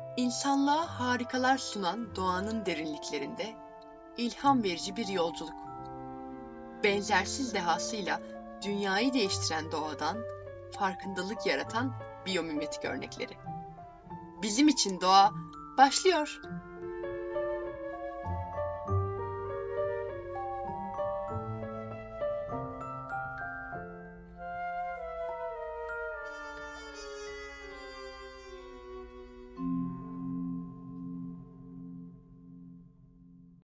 İnsanlığa harikalar sunan doğanın derinliklerinde ilham verici bir yolculuk. Benzersiz dehasıyla dünyayı değiştiren doğadan farkındalık yaratan biyomimetik örnekleri. Bizim için doğa başlıyor.